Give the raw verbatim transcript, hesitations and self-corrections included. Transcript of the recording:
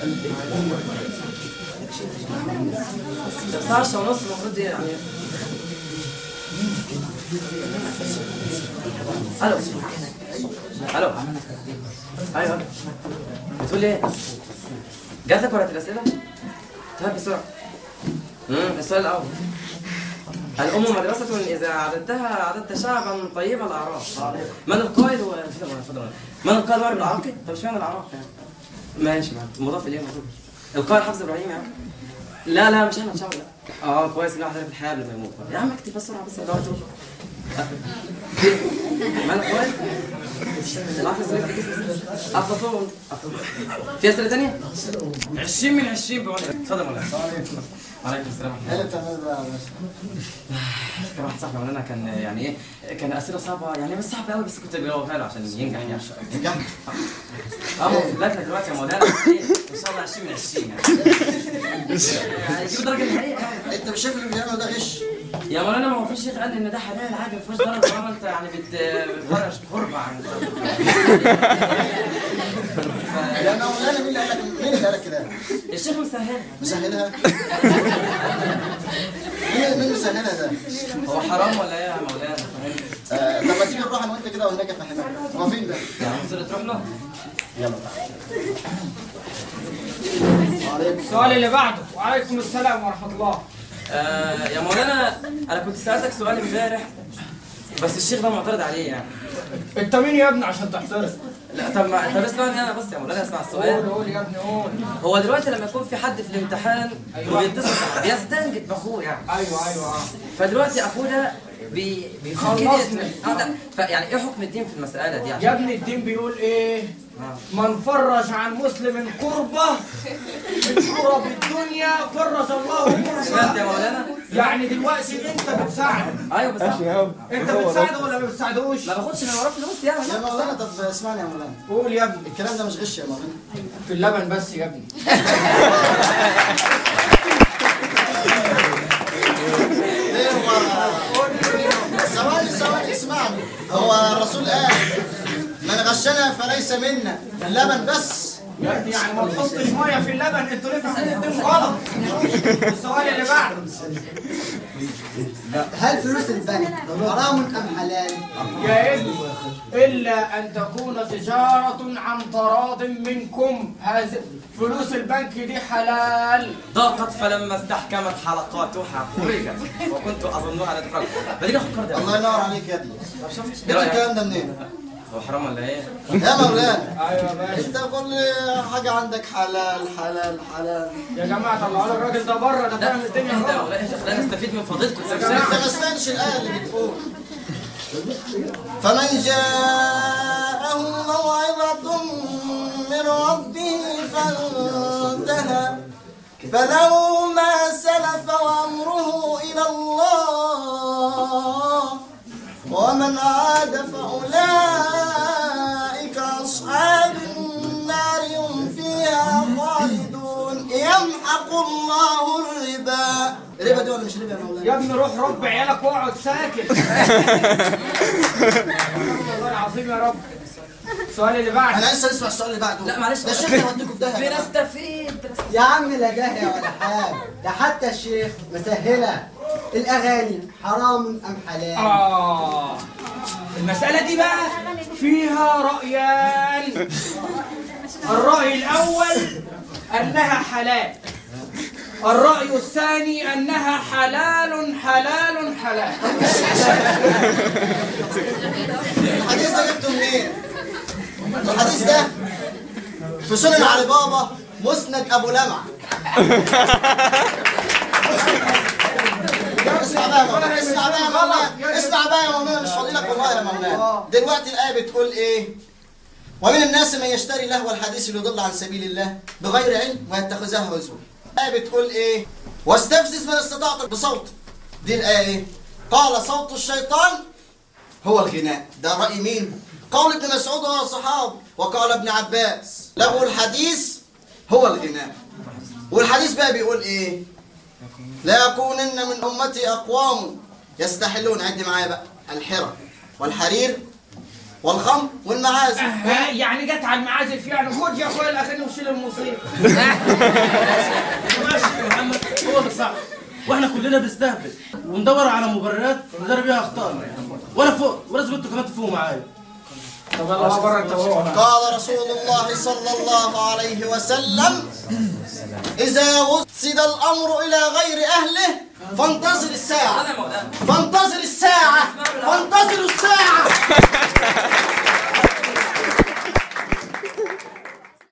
الساعة عشرة ونص المفروض يعني. الو الو ايوه بتقول ايه؟ جات لك ورقة الأسئلة؟ طيب بسرعة. امم السؤال الأول. الأم مدرسة إذا عددتها عددت شعبا طيب الأعراف. من القائد و من القائد وارد العراقي؟ طب اشمعنى العراق يعني؟ ماشي معاك مضاف إليه مضاف. القائد حافظ إبراهيم يعني؟ لا لا مش أحمد شوقي لا. اه كويس إن واحد في الحياة قبل ما يموت. يا عم اكتب بسرعة بس دورت روح. من القائد؟ العفو سليم في جسم أفلاطون. في أسئلة تانية؟ عشرين من عشرين بقول لك. اتفضل مولانا. وعليكم السلام ورحمة الله. ايه بتعمل بقى يا باشا؟ كان واحد صاحبي مولانا كان يعني ايه كان اسئله صعبه يعني مش صعبه قوي بس كنت بجاوبها له عشان ينجح يعني. ينجح؟ اه موجود لك دلوقتي يا مولانا ان شاء الله عشرين من عشرين يعني. يعني يجيب درجه نهائيه يعني. انت مش شايف اللي بيعمله ده غش؟ يا مولانا ما هو في شيخ قال لي ان ده حلال عادي ما فيهوش ضرر طالما انت يعني بتفرج غربه عن يا مولانا مين اللي قال لك مين اللي قال لك كده؟ الشيخ مسهلها. مسهلها؟ مين مين مسهلها ده؟ هو حرام ولا ايه يا مولانا؟ آه طب ما تيجي نروح انا وانت كده وهناك افهمك. هو فين ده؟ يا عم نزل تروح له؟ يلا تعالى. السؤال اللي بعده. وعليكم السلام ورحمة الله. آه يا مولانا انا كنت سألتك سؤال امبارح بس الشيخ ده معترض عليه يعني. انت مين يا ابني عشان تعترض؟ لا طب ما انت اسمعني انا بس يا مولانا اسمع السؤال. قول قول يا ابني قول. هو دلوقتي لما يكون في حد في الامتحان وبيتصل بيستنجد باخوه يعني. ايوه ايوه اه. فدلوقتي اخوه ده بي بيفكر اه يعني ايه حكم الدين في المسألة دي عشان؟ يا ابني الدين بيقول ايه؟ من فرج عن مسلم كربة من كرب الدنيا فرج الله كربة. سمعت يا مولانا؟ يعني دلوقتي انت بتساعده. ايوه بساعده. انت بتساعده ولا ما بتساعدوش؟ ما باخدش من وراه فلوس يعني. يا مولانا طب اسمعني يا مولانا. قول يا ابني. الكلام ده مش غش يا مولانا. في اللبن بس يا ابني. ليه هو ثواني ثواني اسمعني. هو الرسول قال من غشنا فليس منا. اللبن بس يا ابني يعني ما تحطش ميه في اللبن. انتوا ليه فاهمين الدين غلط؟ السؤال اللي بعده. هل فلوس البنك حرام ام حلال؟ يا ابني إلا أن تكون تجارة عن تراض منكم. هذه فلوس البنك دي حلال. ضاقت فلما استحكمت حلقاتها فرجت وكنت أظنها لا تفرج. بدي آخد كارد. الله ينور عليك يا ابني. جبت الكلام ده منين؟ هو حرام ولا إيه؟ يا مولانا أيوة يا باشا. أنت كل حاجة عندك حلال حلال حلال. يا جماعة طلعوا لي الراجل ده بره. ده فاهم الدنيا انت غلط. لا نستفيد من فضيلته. أنت ما سمعتش الآية اللي بتقول فمن جاءه موعظة من ربه فانتهى فله ما سلف وأمره إلى الله ومن عاد فأولئك أصحاب النار هم فيها خالدون يمحق الله الربا. الربا دي ولا مش ربا يا مولانا؟ يا ابني روح رب عيالك واقعد ساكت. والله العظيم يا رب. السؤال اللي بعده. أنا لسه اسمع السؤال اللي بعده. لا معلش ده الشيخ هيوديكوا في داهية. بنستفيد يا عم لا جاهية ولا حاجة. ده حتى الشيخ مسهلة. الأغاني حرام أم حلال؟ آه المسألة دي بقى فيها رأيان. الرأي الأول أنها حلال. الرأي الثاني أنها حلال حلال حلال. الحديث ده جبته منين؟ الحديث ده في سنن علي بابا مسند أبو لمعة. اسمع بقى يا مولانا اسمع بقى يا مولانا اسمع بقى يا مولانا مش فاضي لك والله يا مولانا. دلوقتي الآية بتقول إيه؟ ومن الناس من يشتري لهو الحديث ليضل عن سبيل الله بغير علم ويتخذها هزوا. الآية بتقول إيه؟ واستفزز من استطاعت بصوت. دي الآية إيه؟ قال صوت الشيطان هو الغناء. ده رأي مين؟ قول ابن مسعود والصحابة. وقال ابن عباس لغو الحديث هو الغناء. والحديث بقى بيقول إيه؟ لا يكونن من أمتي أقوام يستحلون عد معايا بقى الحرى والحرير والخمر والمعازف. ها يعني جت على المعازف يعني. خد يا اخويا الاغاني وشيل الموسيقى. ماشي يا محمد، هو ده صح. واحنا كلنا بنستهبل وندور على مبررات ندار بيها اخطائنا، وانا فوق ولازم انتوا كمان تفوقوا معايا. طب يلا بره انت وهو. قال رسول الله صلى الله عليه وسلم: إذا وصل الأمر إلى غير أهله فانتظر الساعة.